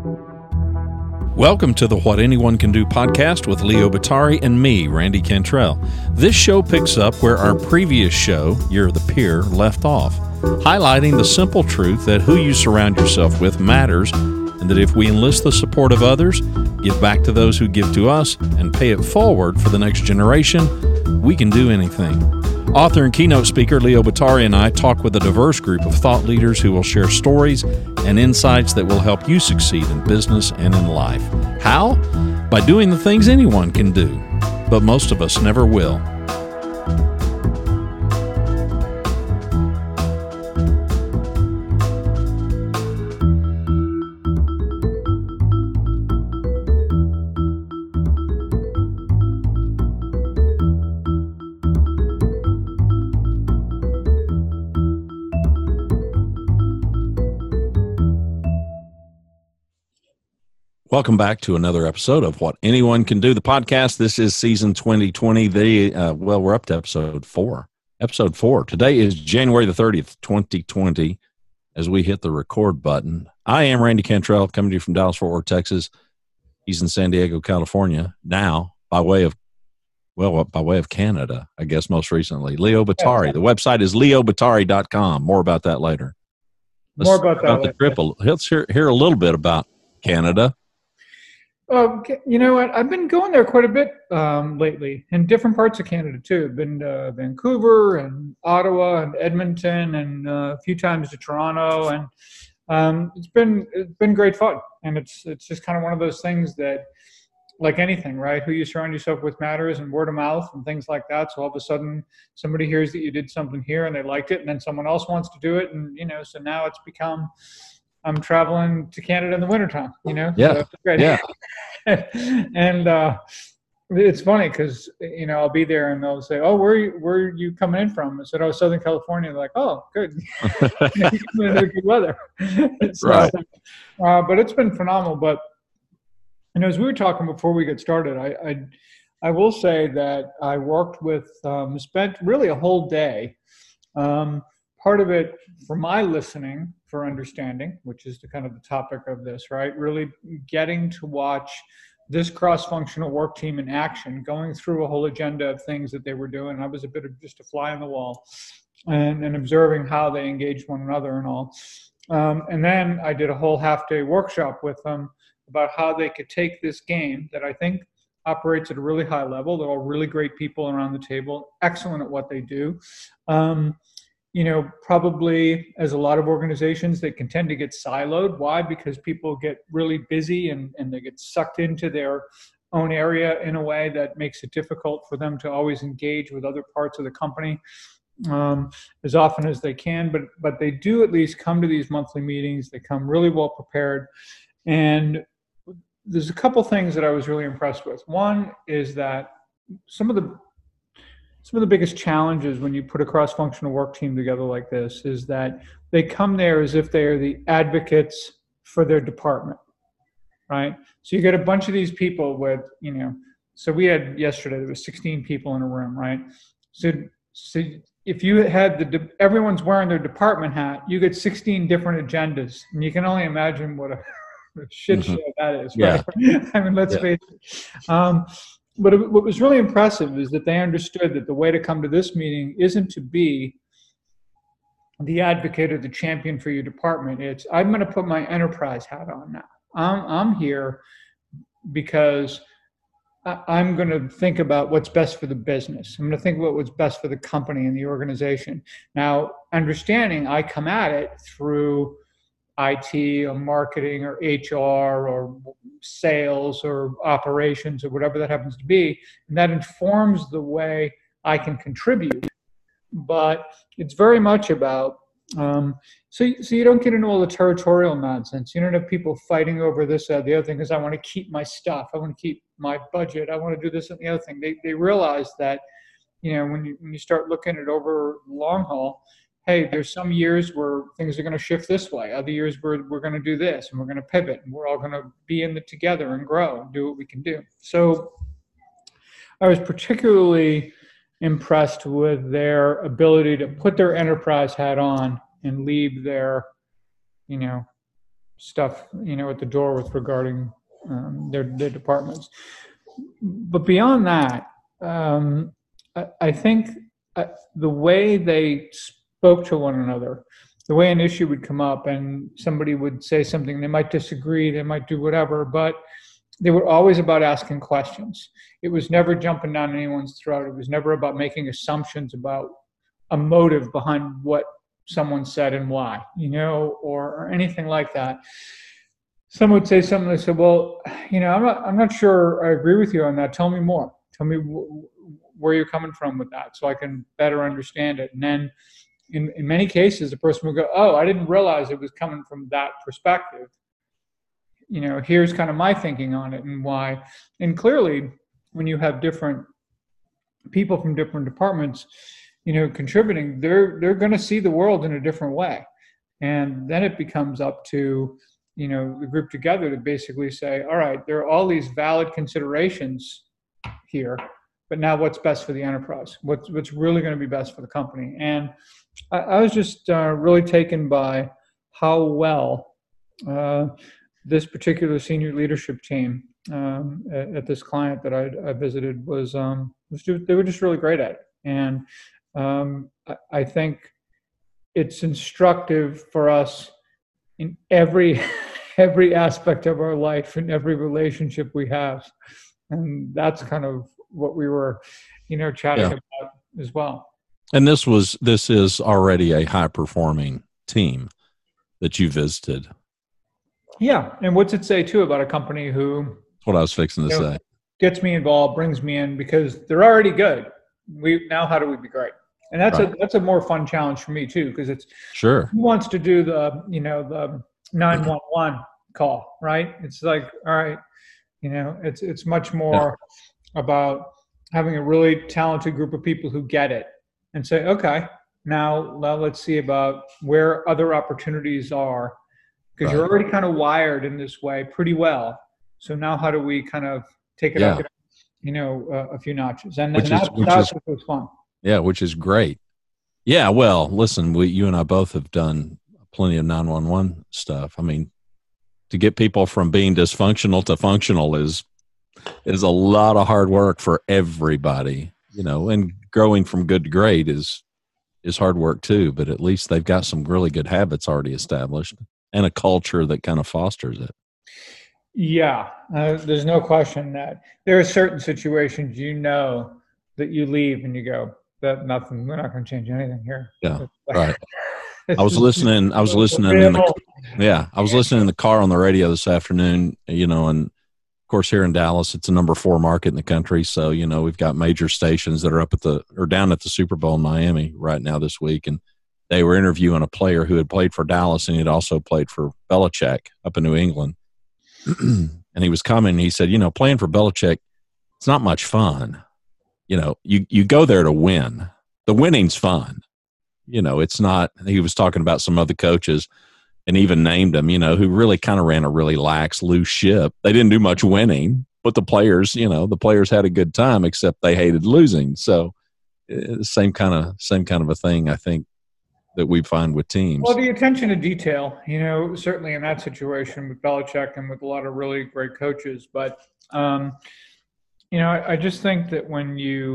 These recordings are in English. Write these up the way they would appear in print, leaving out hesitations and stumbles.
Welcome to the What Anyone Can Do podcast with Leo Batari and me, Randy Cantrell. This show picks up where our previous show, You're the Peer, left off, highlighting the simple truth that who you surround yourself with matters, and that if we enlist the support of others, give back to those who give to us, and pay it forward for the next generation, we can do anything. Author and keynote speaker Leo Batari and I talk with a diverse group of thought leaders who will share stories and insights that will help you succeed in business and in life. How? By doing the things anyone can do, but most of us never will. Welcome back to another episode of What Anyone Can Do, the podcast. This is season 2020. We're up to episode 4. Episode 4. Today is January the 30th, 2020, as we hit the record button. I am Randy Cantrell, coming to you from Dallas-Fort Worth, Texas. He's in San Diego, California, now by way of Canada, I guess most recently. Leo Batari. The website is leobatari.com. More about that later. Let's hear a little bit about Canada. You know what? I've been going there quite a bit lately, in different parts of Canada too. I've been to Vancouver and Ottawa and Edmonton and a few times to Toronto, and it's been great fun. And it's just kind of one of those things that, like anything, right? Who you surround yourself with matters, and word of mouth and things like that. So all of a sudden, somebody hears that you did something here and they liked it, and then someone else wants to do it, and so now it's become. I'm traveling to Canada in the wintertime, Yeah. So it's great. Yeah. And it's funny because, I'll be there and they'll say, "Oh, where are you coming in from?" I said, "Oh, Southern California." They're like, "Oh, good." Good weather. Right. But it's been phenomenal. But, as we were talking before we get started, I will say that I worked with, spent really a whole day. Part of it for my listening, for understanding, which is the kind of the topic of this, right? Really getting to watch this cross-functional work team in action, going through a whole agenda of things that they were doing. I was a bit of just a fly on the wall and observing how they engaged one another and all. And then I did a whole half-day workshop with them about how they could take this game that I think operates at a really high level. They're all really great people around the table, excellent at what they do. Probably as a lot of organizations, they can tend to get siloed. Why? Because people get really busy and they get sucked into their own area in a way that makes it difficult for them to always engage with other parts of the company as often as they can. But they do at least come to these monthly meetings. They come really well prepared. And there's a couple things that I was really impressed with. One is that some of the biggest challenges when you put a cross-functional work team together like this is that they come there as if they are the advocates for their department, right? So you get a bunch of these people with, so we had yesterday, there was 16 people in a room, right? So if you had everyone's wearing their department hat, you get 16 different agendas, and you can only imagine what a shit show that is, right? Yeah. I mean, let's face it. But what was really impressive is that they understood that the way to come to this meeting isn't to be the advocate or the champion for your department. It's, I'm going to put my enterprise hat on now. I'm here because I'm going to think about what's best for the business. I'm going to think about what's best for the company and the organization. Now, understanding I come at it through IT or marketing or HR or sales or operations or whatever that happens to be, and that informs the way I can contribute. But it's very much about so you don't get into all the territorial nonsense. You don't have people fighting over this or the other thing because I want to keep my stuff, I want to keep my budget, I want to do this and the other thing. They realize that when you start looking at it over the long haul, hey, there's some years where things are going to shift this way. Other years we're going to do this, and we're going to pivot, and we're all going to be in it together and grow and do what we can do. So I was particularly impressed with their ability to put their enterprise hat on and leave their, stuff, at the door with regarding their departments. But beyond that, I think the way they spoke to one another, the way an issue would come up and somebody would say something, they might disagree, they might do whatever, but they were always about asking questions. It was never jumping down anyone's throat. It was never about making assumptions about a motive behind what someone said and why, or anything like that. Someone would say something, they said, well, I'm not sure I agree with you on that. Tell me more. Tell me where you're coming from with that so I can better understand it. And then in many cases, the person would go, oh, I didn't realize it was coming from that perspective. Here's kind of my thinking on it and why. And clearly, when you have different people from different departments, contributing, they're going to see the world in a different way. And then it becomes up to, the group together to basically say, all right, there are all these valid considerations here, but now what's best for the enterprise? What's really going to be best for the company? And I was just really taken by how well this particular senior leadership team at this client that I visited they were just really great at it. And I think it's instructive for us in every aspect of our life and every relationship we have. And that's kind of what we were, chatting about as well. And this is already a high performing team that you visited. Yeah. And what's it say too about a company who, that's what I was fixing to say, gets me involved, brings me in because they're already good. How do we be great? And that's a more fun challenge for me too, because it's sure who wants to do the 911 call, right? It's like, all right, it's much more about having a really talented group of people who get it and say, okay, now let's see about where other opportunities are, because you're already kind of wired in this way pretty well. So now how do we kind of take it up, a few notches? And that's what was fun. Yeah, which is great. Yeah, well, listen, you and I both have done plenty of 911 stuff. I mean, to get people from being dysfunctional to functional is a lot of hard work for everybody, and growing from good to great is hard work too, but at least they've got some really good habits already established and a culture that kind of fosters it. Yeah, there's no question that there are certain situations, that you leave and you go, we're not going to change anything here. Yeah, right. I was listening in the car on the radio this afternoon, and of course here in Dallas, it's a number 4 market in the country. So, we've got major stations that are down at the Super Bowl in Miami right now this week. And they were interviewing a player who had played for Dallas and he had also played for Belichick up in New England. And he was commenting, he said, playing for Belichick, it's not much fun. You go there to win. The winning's fun. It's not, he was talking about some other coaches and even named them, who really kind of ran a really loose ship. They didn't do much winning, but the players had a good time, except they hated losing. So same kind of a thing, I think, that we find with teams. Well, the attention to detail, certainly in that situation with Belichick and with a lot of really great coaches. But, I just think that when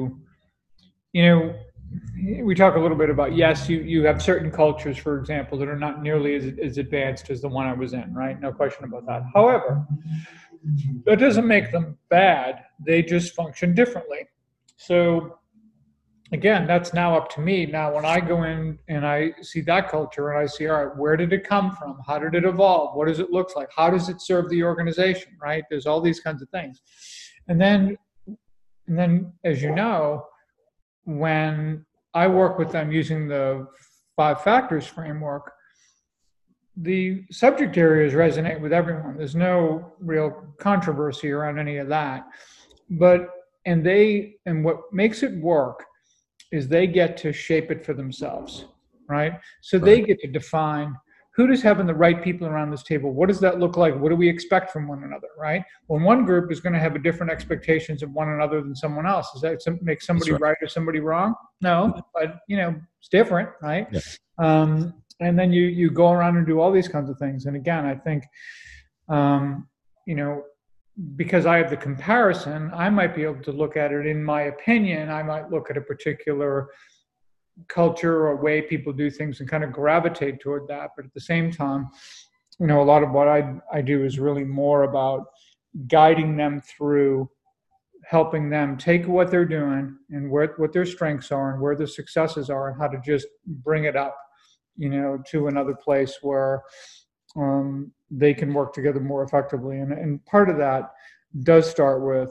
we talk a little bit about, yes, you have certain cultures, for example, that are not nearly as advanced as the one I was in, right? No question about that. However, that doesn't make them bad. They just function differently. So, again, that's now up to me. Now, when I go in and I see that culture and I see, all right, where did it come from? How did it evolve? What does it look like? How does it serve the organization, right? There's all these kinds of things. And then, as you know, when I work with them using the 5 factors framework, the subject areas resonate with everyone. There's no real controversy around any of that. And what makes it work is they get to shape it for themselves, right? So they get to define who does having the right people around this table, what does that look like? What do we expect from one another, right? When one group is going to have a different expectations of one another than someone else, does that make somebody right or somebody wrong? No, but it's different, right? Yeah. And then you go around and do all these kinds of things. And again, I think, you know, because I have the comparison, I might be able to look at it. In my opinion, I might look at a particular culture or way people do things and kind of gravitate toward that. But at the same time, you know, a lot of what I do is really more about guiding them through, helping them take what they're doing and what their strengths are and where their successes are, and how to just bring it up, you know, to another place where they can work together more effectively. And part of that does start with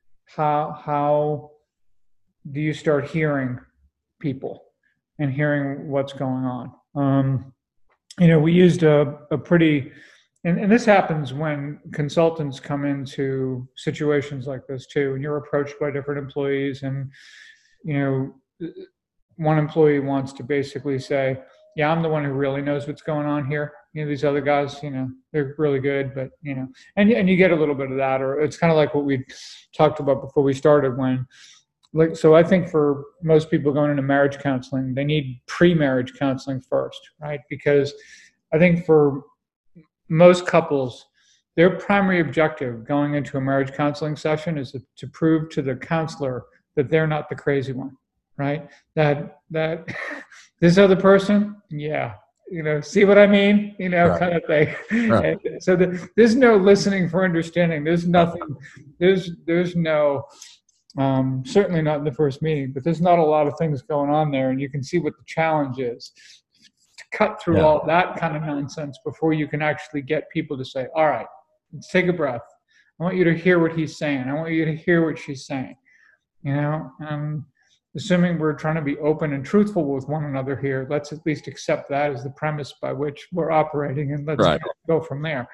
how do you start hearing people and hearing what's going on. You know, we used a pretty, and this happens when consultants come into situations like this too, and you're approached by different employees, and, you know, one employee wants to basically say, yeah, I'm the one who really knows what's going on here. You know, these other guys, you know, they're really good, but, you know, and you get a little bit of that. Or it's kind of like what we talked about before we started, when, like, so I think for most people going into marriage counseling, they need pre-marriage counseling first, right? Because I think for most couples, their primary objective going into a marriage counseling session is to prove to the counselor that they're not the crazy one, right? That this other person, yeah, you know, see what I mean? You know, right. Kind of thing. Right. So there's no listening for understanding. There's nothing, there's no, certainly not in the first meeting, but there's not a lot of things going on there. And you can see what the challenge is to cut through all that kind of nonsense before you can actually get people to say, all right, let's take a breath. I want you to hear what he's saying. I want you to hear what she's saying. You know, assuming we're trying to be open and truthful with one another here, let's at least accept that as the premise by which we're operating, and let's go from there.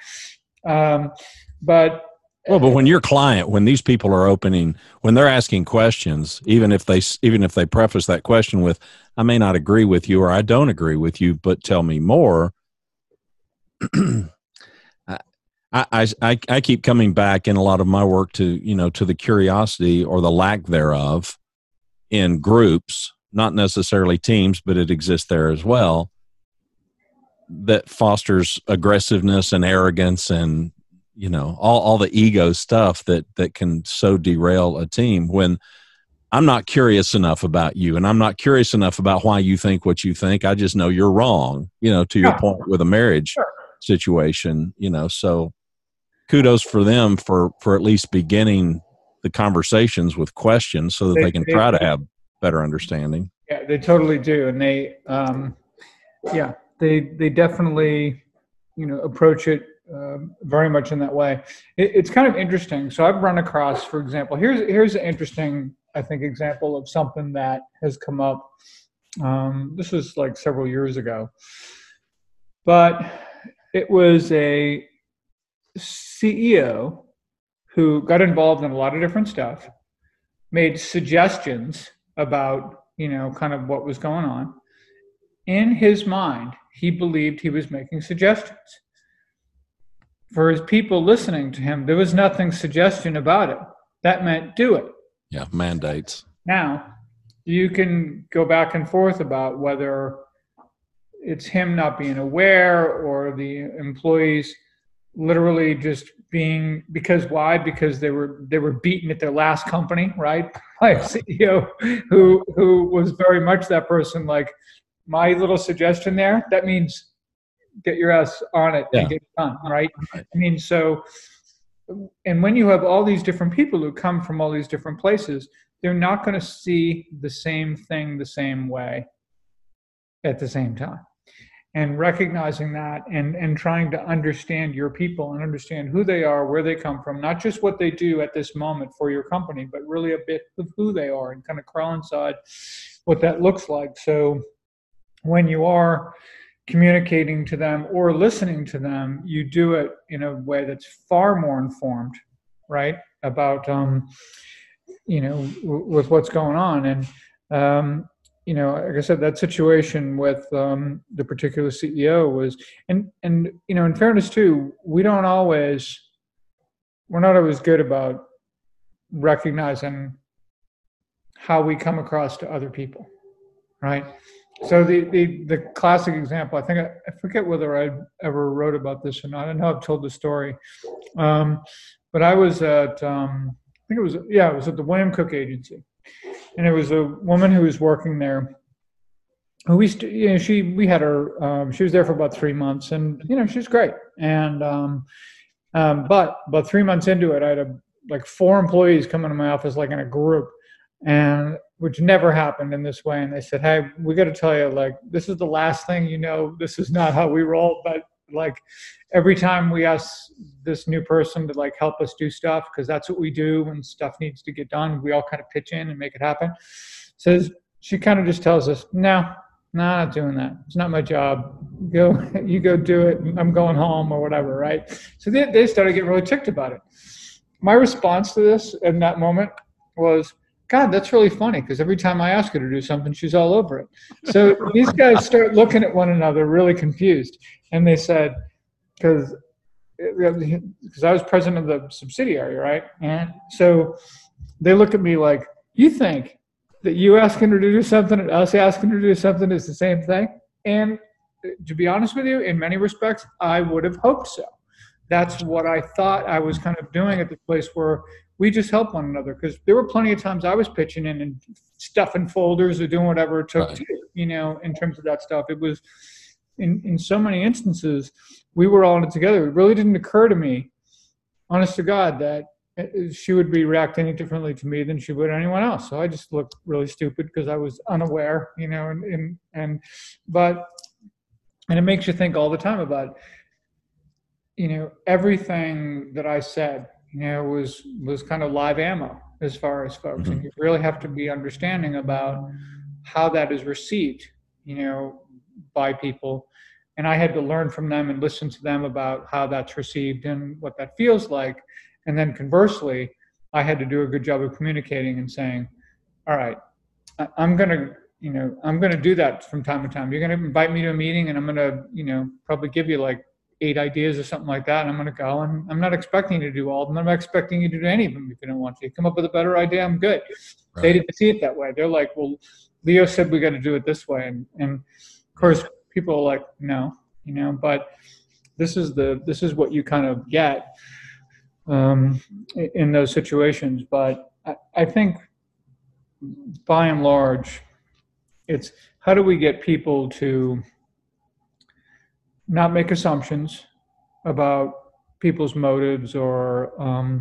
But when your client, when these people are opening, when they're asking questions, even if they preface that question with, I may not agree with you, or I don't agree with you, but tell me more. I keep coming back in a lot of my work to, you know, to the curiosity or the lack thereof in groups, not necessarily teams, but it exists there as well, that fosters aggressiveness and arrogance and, you know, all the ego stuff that can so derail a team. When I'm not curious enough about you, and I'm not curious enough about why you think what you think, I just know you're wrong, you know, to your point with a marriage situation, you know. So kudos for them for at least beginning the conversations with questions so that they can try to have better understanding. Yeah, they totally do. And they definitely, you know, approach it very much in that way. It's kind of interesting. So I've run across, for example, here's an interesting, I think, example of something that has come up. This was like several years ago, but it was a CEO who got involved in a lot of different stuff, made suggestions about, you know, kind of what was going on. In his mind, he believed he was making suggestions. For his people listening to him, there was nothing suggestion about it. That meant do it. Yeah, mandates. Now, you can go back and forth about whether it's him not being aware or the employees literally just being, because why? Because they were beaten at their last company, right? By a CEO who was very much that person, like, my little suggestion there, that means get your ass on it and get it done, right? I mean, so, and when you have all these different people who come from all these different places, they're not going to see the same thing the same way at the same time. And recognizing that and trying to understand your people and understand who they are, where they come from, not just what they do at this moment for your company, but really a bit of who they are, and kind of crawl inside what that looks like. So when you are communicating to them or listening to them, you do it in a way that's far more informed, right? About, you know, with what's going on. And, you know, like I said, that situation with the particular CEO was, and you know, in fairness too, we're not always good about recognizing how we come across to other people, right? So the classic example, I forget whether I ever wrote about this or not. I know I've told the story, but I was at I think it was at the William Cook Agency, and it was a woman who was working there. Who we had her. She was there for about 3 months, and she was great. And but about 3 months into it, I had like 4 employees come into my office like in a group, and which never happened in this way. And they said, "Hey, we got to tell you, like, this is the last thing you know. This is not how we roll. But like, every time we ask this new person to like help us do stuff, because that's what we do when stuff needs to get done, we all kind of pitch in and make it happen." Says she kind of just tells us, "No, not doing that. It's not my job. You go do it. I'm going home," or whatever, right? So they started getting really ticked about it. My response to this in that moment was, "God, that's really funny, because every time I ask her to do something, she's all over it." So these guys start looking at one another really confused. And they said, because I was president of the subsidiary, right? And so they look at me like, "You think that you asking her to do something and us asking her to do something is the same thing?" And to be honest with you, in many respects, I would have hoped so. That's what I thought I was kind of doing at the place where we just help one another, because there were plenty of times I was pitching in and stuffing folders or doing whatever it took to, in terms of that stuff. It was in so many instances, we were all in it together. It really didn't occur to me, honest to God, that she would be reacting any differently to me than she would anyone else. So I just looked really stupid because I was unaware, but it makes you think all the time about, everything that I said, was kind of live ammo as far as folks. And you really have to be understanding about how that is received, by people. And I had to learn from them and listen to them about how that's received and what that feels like. And then conversely, I had to do a good job of communicating and saying, "All right, I'm going to do that from time to time. You're going to invite me to a meeting, and I'm going to, probably give you like 8 ideas or something like that. And I'm going to go, and I'm not expecting you to do all of them. I'm not expecting you to do any of them if you don't want to. Come up with a better idea, I'm good." Right. They didn't see it that way. They're like, "Well, Leo said we got to do it this way." And of course, people are like, "No, but this is what you kind of get in those situations." But I think by and large, it's how do we get people to not make assumptions about people's motives or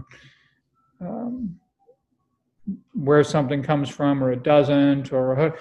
where something comes from or it doesn't, or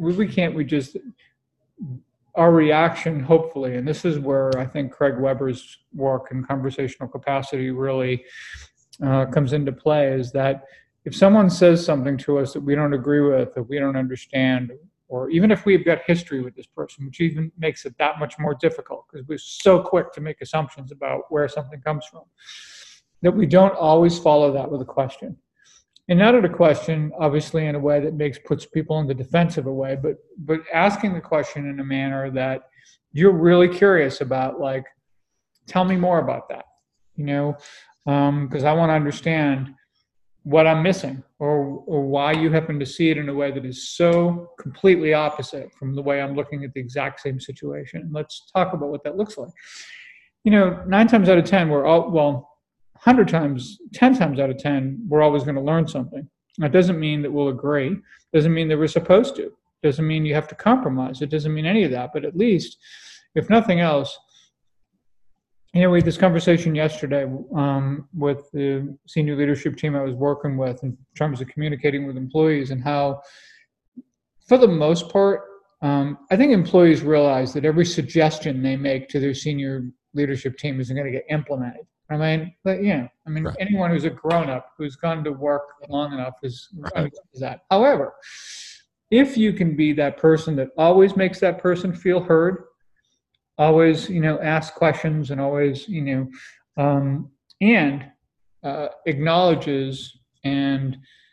our reaction, hopefully, and this is where I think Craig Weber's work in conversational capacity really comes into play, is that if someone says something to us that we don't agree with, that we don't understand, or even if we've got history with this person, which even makes it that much more difficult because we're so quick to make assumptions about where something comes from, that we don't always follow that with a question. And not at a question, obviously, in a way that puts people in the defensive a way, but asking the question in a manner that you're really curious about, like, tell me more about that, because I want to understand what I'm missing or why you happen to see it in a way that is so completely opposite from the way I'm looking at the exact same situation. And let's talk about what that looks like. 9 times out of 10, 100 times, 10 times out of 10, we're always going to learn something. That doesn't mean that we'll agree. Doesn't mean that we're supposed to. Doesn't mean you have to compromise. It doesn't mean any of that. But at least, if nothing else, we had this conversation yesterday with the senior leadership team I was working with in terms of communicating with employees, and how, for the most part, I think employees realize that every suggestion they make to their senior leadership team isn't going to get implemented. Right. Anyone who's a grown-up who's gone to work long enough is that. However, if you can be that person that always makes that person feel heard, always, ask questions, and always, acknowledges and,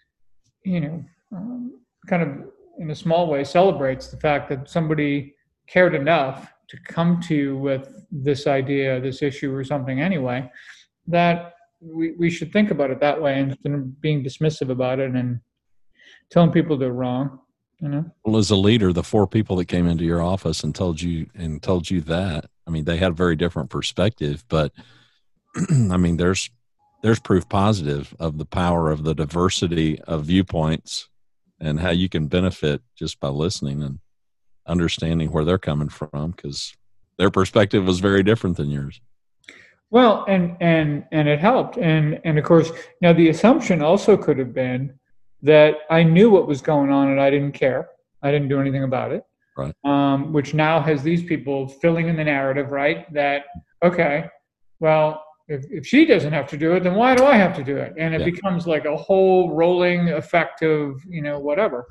kind of in a small way celebrates the fact that somebody cared enough to come to you with this idea, this issue or something anyway, that we should think about it that way, instead of being dismissive about it and telling people they're wrong. Well, as a leader, the 4 people that came into your office and told you that, I mean, they had a very different perspective, but I mean, there's proof positive of the power of the diversity of viewpoints and how you can benefit just by listening and understanding where they're coming from, because their perspective was very different than yours. Well, and it helped, and of course, now the assumption also could have been that I knew what was going on and I didn't care. I didn't do anything about it. Right. Which now has these people filling in the narrative, right? That, okay, well, if she doesn't have to do it, then why do I have to do it? And it becomes like a whole rolling effect of, whatever.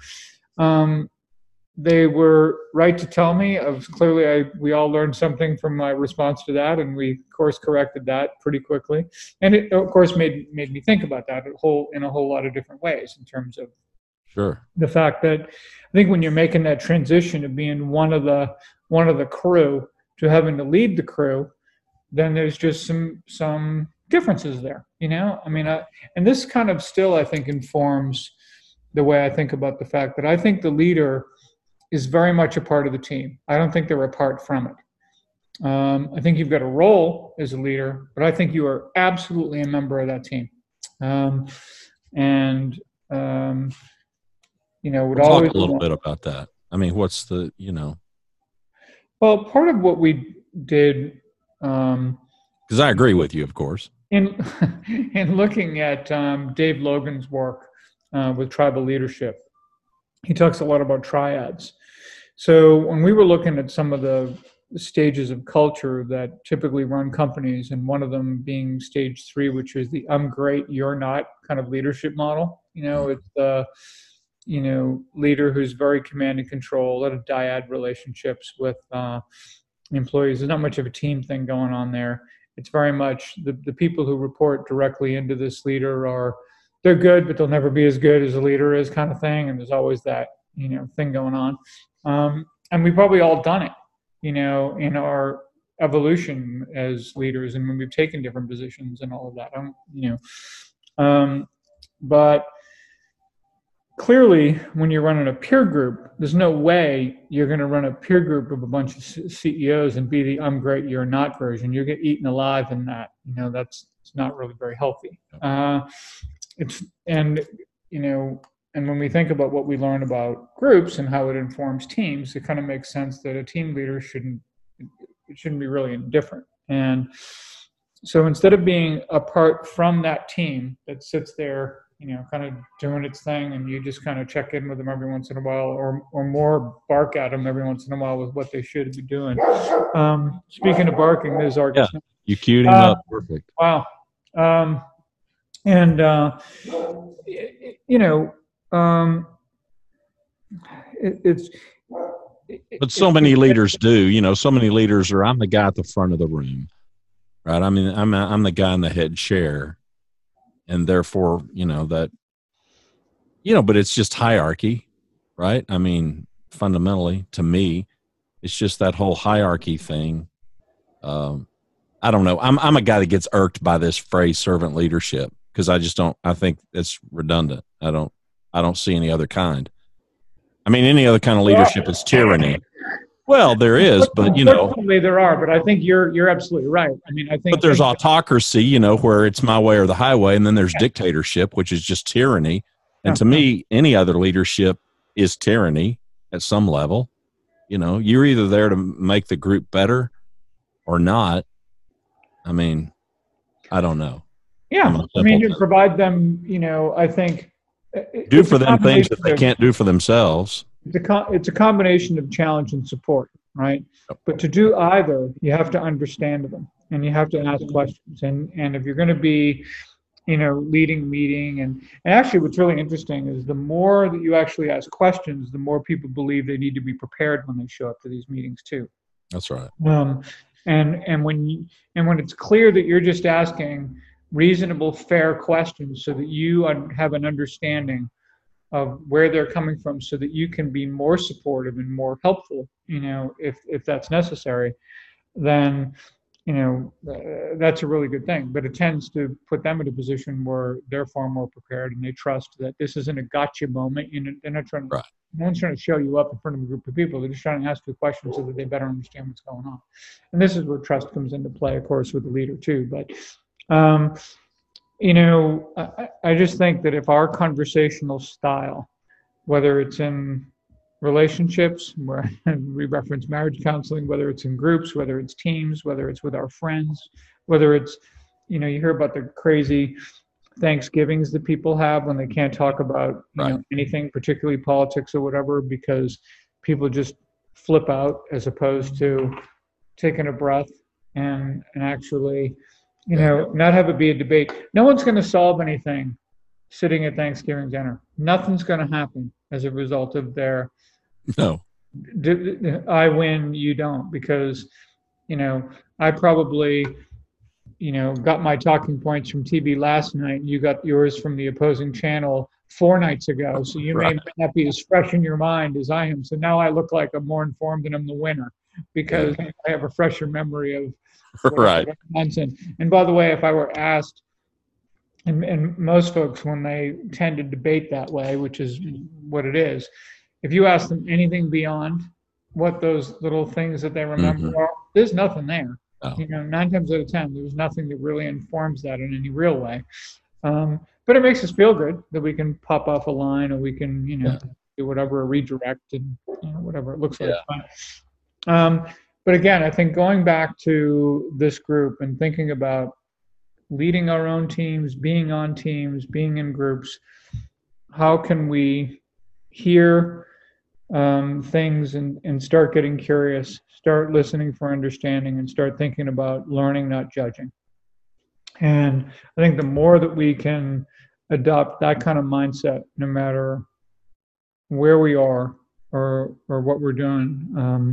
They were right to tell me. We all learned something from my response to that, and we course corrected that pretty quickly. And it, of course, made me think about that in a whole lot of different ways in terms of the fact that I think when you're making that transition of being one of the crew to having to lead the crew, then there's just some differences there. I mean, and this kind of still, I think, informs the way I think about the fact that I think the leader is very much a part of the team. I don't think they're apart from it. I think you've got a role as a leader, but I think you are absolutely a member of that team. We'll talk a little bit about that. I mean, what's the, Well, part of what we did, because I agree with you, of course, in looking at Dave Logan's work with tribal leadership, he talks a lot about triads. So when we were looking at some of the stages of culture that typically run companies, and one of them being stage 3, which is the I'm great, you're not kind of leadership model. It's the leader who's very command and control, a lot of dyad relationships with employees. There's not much of a team thing going on there. It's very much the people who report directly into this leader they're good, but they'll never be as good as a leader is, kind of thing. And there's always that, thing going on. And we've probably all done it, in our evolution as leaders, and when we've taken different positions and all of that. But clearly, when you're running a peer group, there's no way you're going to run a peer group of a bunch of CEOs and be the I'm great, you're not version. You get eaten alive in that. It's not really very healthy. And when we think about what we learn about groups and how it informs teams, it kind of makes sense that a team leader shouldn't be really indifferent. And so instead of being apart from that team that sits there, kind of doing its thing, and you just kind of check in with them every once in a while, or more bark at them every once in a while with what they should be doing. Speaking of barking, there's our you queued him up perfect. Wow. But so many leaders do. So many leaders are. I'm the guy at the front of the room, right? I mean, I'm the guy in the head chair, and therefore, that. But it's just hierarchy, right? I mean, fundamentally, to me, it's just that whole hierarchy thing. I don't know. I'm a guy that gets irked by this phrase servant leadership, because I just don't. I think it's redundant. I don't see any other kind. I mean, any other kind of leadership is tyranny. Well, there is, but unfortunately there are. But I think you're absolutely right. I mean, I think. But there's autocracy, where it's my way or the highway, and then there's dictatorship, which is just tyranny. And to me, any other leadership is tyranny at some level. You're either there to make the group better or not. I mean, I don't know. Yeah, I mean, you provide them, I think. Do for them things that they can't do for themselves. It's a combination of challenge and support, right? Yep. But to do either, you have to understand them, and you have to ask questions. And if you're going to be, leading a meeting, and actually what's really interesting is the more that you actually ask questions, the more people believe they need to be prepared when they show up to these meetings too. That's right. And when it's clear that you're just asking reasonable, fair questions so that you have an understanding of where they're coming from, so that you can be more supportive and more helpful, if that's necessary, then, that's a really good thing. But it tends to put them in a position where they're far more prepared, and they trust that this isn't a gotcha moment. They're not trying to No one's trying to show you up in front of a group of people. They're just trying to ask you questions so that they better understand what's going on. And this is where trust comes into play, of course, with the leader too. But, I just think that if our conversational style, whether it's in relationships, where we reference marriage counseling, whether it's in groups, whether it's teams, whether it's with our friends, whether it's, you hear about the crazy Thanksgivings that people have when they can't talk about anything, particularly politics or whatever, because people just flip out as opposed to taking a breath and actually, not have it be a debate. No one's going to solve anything sitting at Thanksgiving dinner. Nothing's going to happen as a result of their No. I win, you don't, because I probably got my talking points from TV last night, and you got yours from the opposing channel 4 nights ago. So you may not be as fresh in your mind as I am. So now I look like I'm more informed and I'm the winner because I have a fresher memory of Right. nonsense. And by the way, if I were asked, and most folks, when they tend to debate that way, which is what it is, if you ask them anything beyond what those little things that they remember are, there's nothing there. Oh. 9 times out of 10, there's nothing that really informs that in any real way. But it makes us feel good that we can pop off a line, or we can, do whatever, a redirect, and whatever it looks like. But again, I think going back to this group and thinking about leading our own teams, being on teams, being in groups, how can we hear things and start getting curious, start listening for understanding, and start thinking about learning, not judging. And I think the more that we can adopt that kind of mindset, no matter where we are or what we're doing,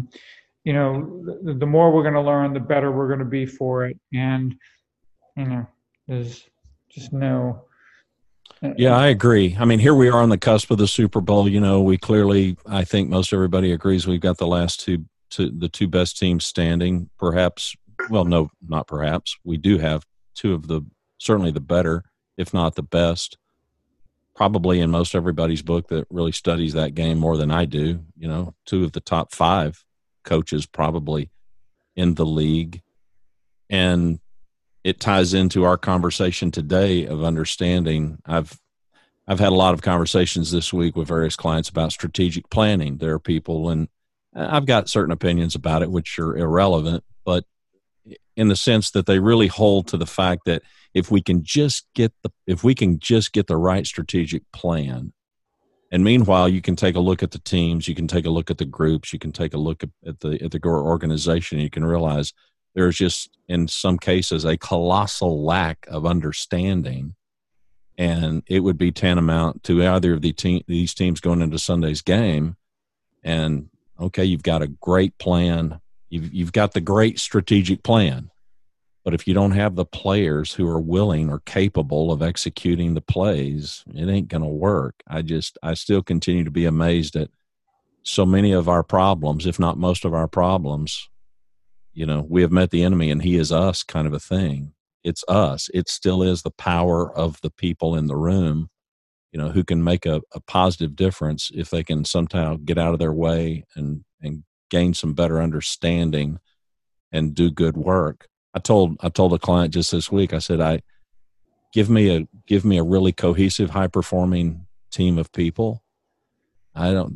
the more we're going to learn, the better we're going to be for it. And there's just no. Yeah, I agree. I mean, here we are on the cusp of the Super Bowl. We clearly, I think most everybody agrees, we've got the last the two best teams standing. Perhaps, well, no, not perhaps. We do have two of certainly the better, if not the best, probably in most everybody's book that really studies that game more than I do. Two of the top 5 coaches probably in the league. And it ties into our conversation today of understanding. I've had a lot of conversations this week with various clients about strategic planning. There are people, and I've got certain opinions about it, which are irrelevant, but in the sense that they really hold to the fact that if we can just get the right strategic plan, and meanwhile, you can take a look at the teams, you can take a look at the groups, you can take a look at the organization, and you can realize there's just, in some cases, a colossal lack of understanding, and it would be tantamount to either of these teams going into Sunday's game. And okay, you've got a great plan, you've got the great strategic plan, but if you don't have the players who are willing or capable of executing the plays, it ain't going to work. I still continue to be amazed at so many of our problems, if not most of our problems. We have met the enemy and he is us, kind of a thing. It's us. It still is the power of the people in the room, who can make a positive difference if they can somehow get out of their way and gain some better understanding and do good work. I told a client just this week, I said, give me a really cohesive, high performing team of people. I don't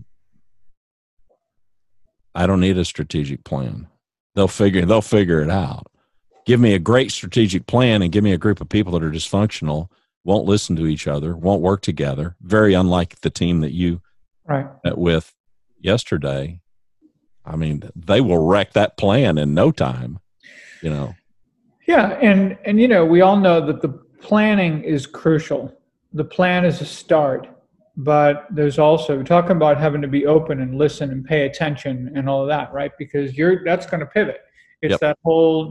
need a strategic plan. They'll figure it out. Give me a great strategic plan and give me a group of people that are dysfunctional, won't listen to each other, won't work together. Very unlike the team that you met with yesterday. I mean, they will wreck that plan in no time, Yeah, and we all know that the planning is crucial. The plan is a start, but there's also talking about having to be open and listen and pay attention and all of that, right? Because that's going to pivot. It's that whole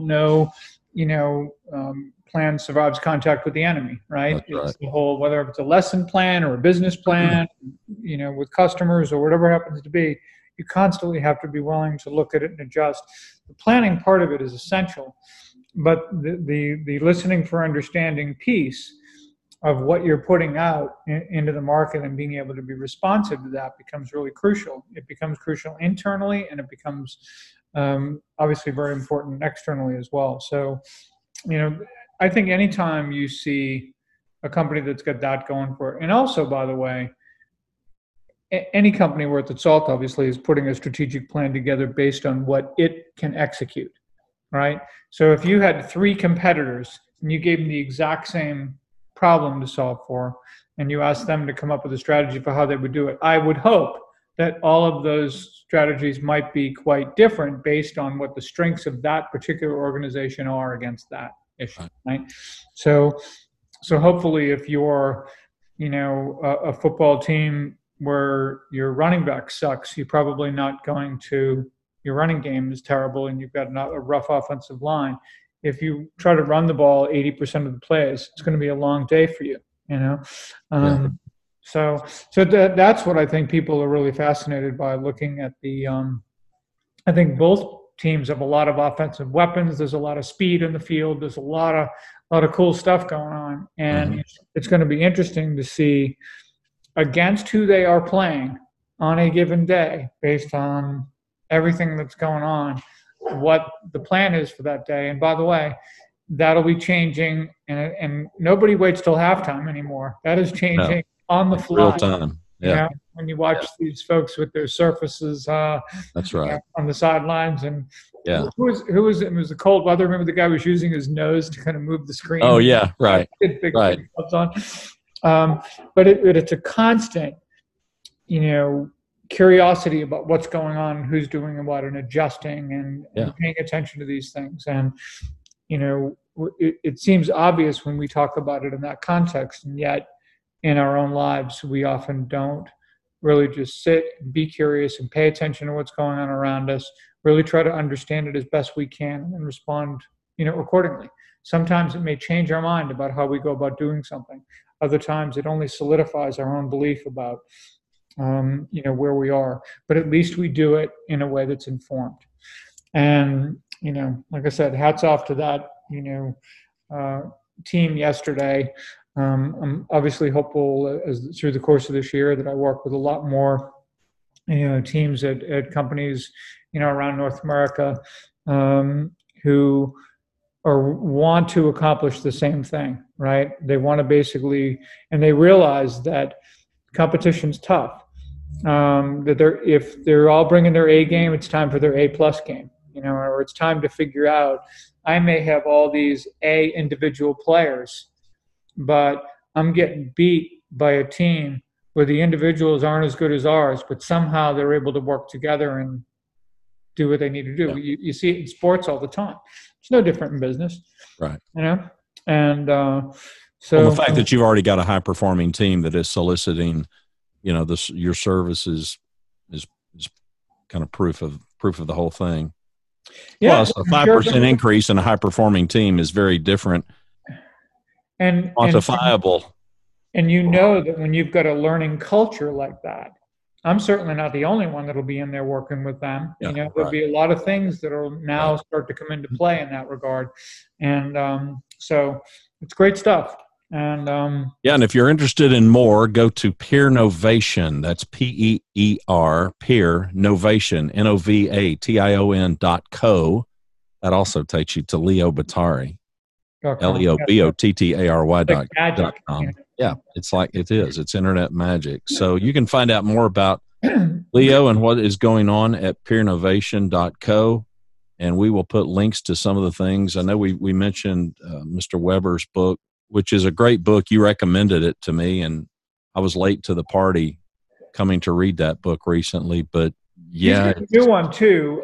plan survives contact with the enemy, right? It's the whole, whether it's a lesson plan or a business plan, with customers or whatever it happens to be, you constantly have to be willing to look at it and adjust. The planning part of it is essential, but the listening for understanding piece, of what you're putting out into the market and being able to be responsive to that becomes really crucial. It becomes crucial internally, and it becomes obviously very important externally as well. So, I think anytime you see a company that's got that going for it, and also, by the way, any company worth its salt obviously is putting a strategic plan together based on what it can execute, right? So if you had 3 competitors and you gave them the exact same problem to solve for, and you asked them to come up with a strategy for how they would do it, I would hope that all of those strategies might be quite different based on what the strengths of that particular organization are against that issue, right? So hopefully if you're, a football team where your running back sucks, you're probably not going to, your running game is terrible and you've got a rough offensive line. If you try to run the ball 80% of the plays, it's going to be a long day for you, So that's what I think people are really fascinated by, looking at the, I think both teams have a lot of offensive weapons. There's a lot of speed in the field. There's a lot of cool stuff going on. And it's going to be interesting to see against who they are playing on a given day, based on everything that's going on, what the plan is for that day. And by the way, that'll be changing, and nobody waits till halftime anymore. That is changing on the fly. Real time. Yeah. When you watch these folks with their surfaces, that's right, on the sidelines, and who was it? It was the cold weather. Remember the guy was using his nose to kind of move the screen. Oh yeah, right. Big gloves on. But it's a constant, curiosity about what's going on, who's doing what, and adjusting and paying attention to these things. And it seems obvious when we talk about it in that context, and yet in our own lives we often don't really just sit and be curious and pay attention to what's going on around us, really try to understand it as best we can, and respond accordingly. Sometimes it may change our mind about how we go about doing something. Other times it only solidifies our own belief about where we are, but at least we do it in a way that's informed. And like I said, hats off to that team yesterday. I'm obviously hopeful as through the course of this year that I work with a lot more teams at companies around North America who want to accomplish the same thing, right? They want to basically, and they realize that competition's tough. That if they're all bringing their A game, it's time for their A+ game, or it's time to figure out, I may have all these A individual players, but I'm getting beat by a team where the individuals aren't as good as ours, but somehow they're able to work together and do what they need to do. Yeah. You see it in sports all the time. It's no different in business, right? And the fact that you've already got a high performing team that is soliciting, your services is kind of proof of the whole thing. Yeah, plus a 5% increase in a high performing team is very different and quantifiable. And that when you've got a learning culture like that, I'm certainly not the only one that'll be in there working with them. Yeah, there'll be a lot of things that'll now start to come into play in that regard. And so it's great stuff. And and if you're interested in more, go to Peer Novation. That's PEER, Peer Novation, NOVATION.co. That also takes you to Leo Bottary, LEOBOTTARY.com. Yeah, it's like it is. It's internet magic. So you can find out more about Leo and what is going on at peernovation.co. And we will put links to some of the things. I know we mentioned Mr. Weber's book, which is a great book. You recommended it to me, and I was late to the party coming to read that book recently. But yeah, he's a new one too.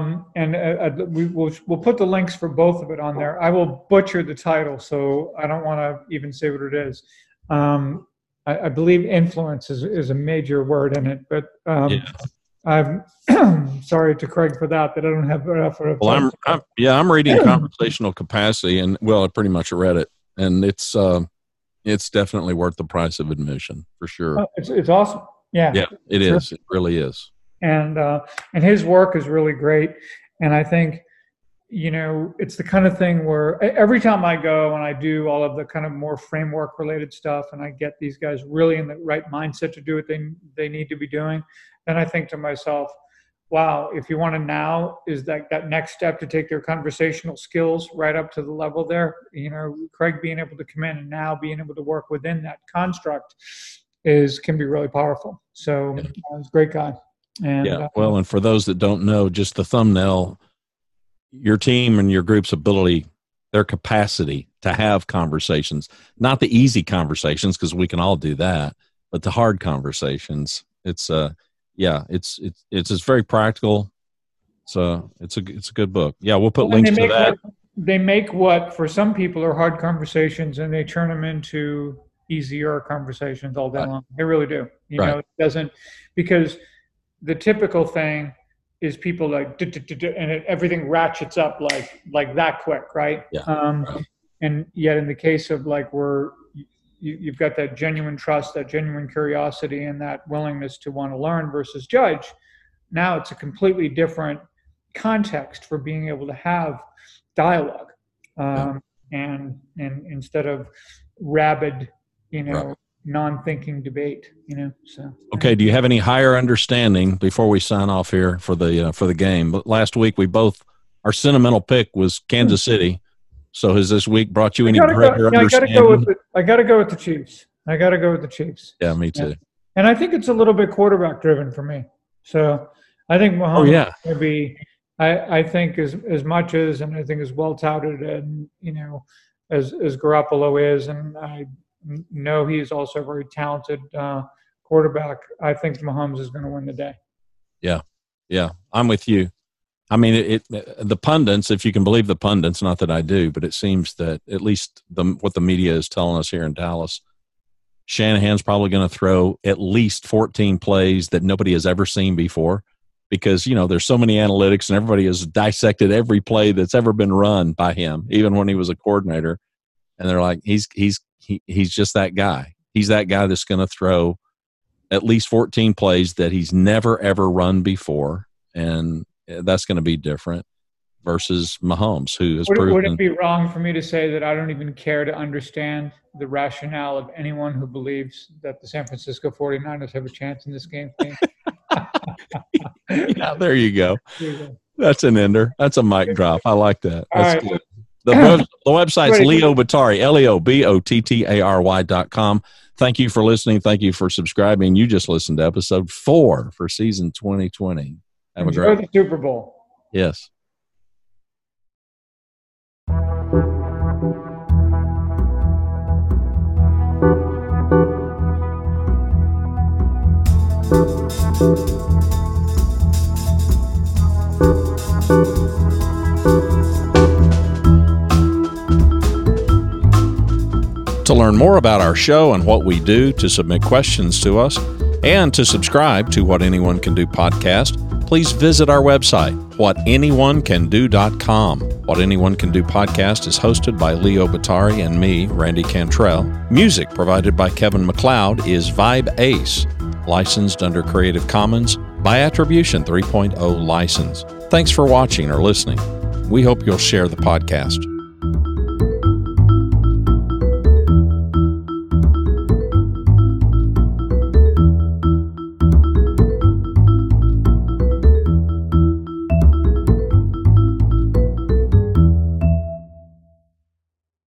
We'll put the links for both of it on there. I will butcher the title, so I don't want to even say what it is. I believe influence is a major word in it, but I'm sorry to Craig for that I don't have enough of it. Well, I'm reading Conversational Capacity, and I pretty much read it, and it's definitely worth the price of admission for sure. It's awesome. Yeah, it is. It really is. And his work is really great, and I think it's the kind of thing where every time I go and I do all of the kind of more framework related stuff, and I get these guys really in the right mindset to do what they need to be doing, then I think to myself, wow, if you want to now is that next step to take their conversational skills right up to the level there, Craig being able to come in and now being able to work within that construct can be really powerful. So he's a great guy. And and for those that don't know, just the thumbnail, your team and your group's ability, their capacity to have conversations, not the easy conversations, because we can all do that, but the hard conversations. It's very practical. So it's a good book. Yeah, we'll put links to that. They make what for some people are hard conversations, and they turn them into easier conversations all day long. They really do. It doesn't, because the typical thing is people like, and everything ratchets up like that quick, right? Yeah. And yet in the case of like you've got that genuine trust, that genuine curiosity, and that willingness to want to learn versus judge. Now it's a completely different context for being able to have dialogue, and instead of rabid, non-thinking debate, So okay, do you have any higher understanding before we sign off here for the game? But last week our sentimental pick was Kansas City. So has this week brought you any greater understanding? I got to go with the Chiefs. Yeah, me too. And I think it's a little bit quarterback driven for me. So I think Mahomes will be. I think as much as, and I think as well touted and as Garoppolo is, and I know he's also a very talented quarterback. I think Mahomes is going to win the day. Yeah, I'm with you. I mean, the pundits, if you can believe the pundits, not that I do, but it seems that at least what the media is telling us here in Dallas, Shanahan's probably going to throw at least 14 plays that nobody has ever seen before, because there's so many analytics and everybody has dissected every play that's ever been run by him, even when he was a coordinator, and they're like, he's just that guy. He's that guy that's going to throw at least 14 plays that he's never, ever run before. And that's going to be different versus Mahomes, who has proven. Would it be wrong for me to say that I don't even care to understand the rationale of anyone who believes that the San Francisco 49ers have a chance in this game? Yeah, there you go. That's an ender. That's a mic drop. I like that. That's good. The website's Leo Bottary, LeoBottary.com. Thank you for listening. Thank you for subscribing. You just listened to episode 4 for season 2020. Enjoy the Super Bowl. Yes. To learn more about our show and what we do, to submit questions to us, and to subscribe to What Anyone Can Do podcast, please visit our website, whatanyonecando.com. What Anyone Can Do podcast is hosted by Leo Bottary and me, Randy Cantrell. Music provided by Kevin MacLeod is Vibe Ace, licensed under Creative Commons by Attribution 3.0 license. Thanks for watching or listening. We hope you'll share the podcast.